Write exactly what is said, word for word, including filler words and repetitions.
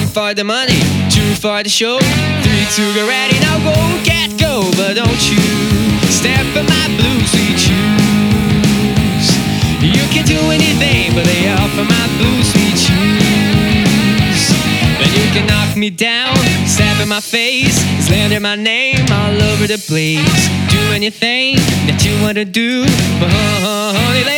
for the money, two for the show, three to get ready. Now go, get go, but don't you step in my blue sweet shoes. You can do anything, but lay off of my blue sweet shoes. But you can knock me down, slap in my face, slander my name all over the place. Do anything that you wanna do, but honey,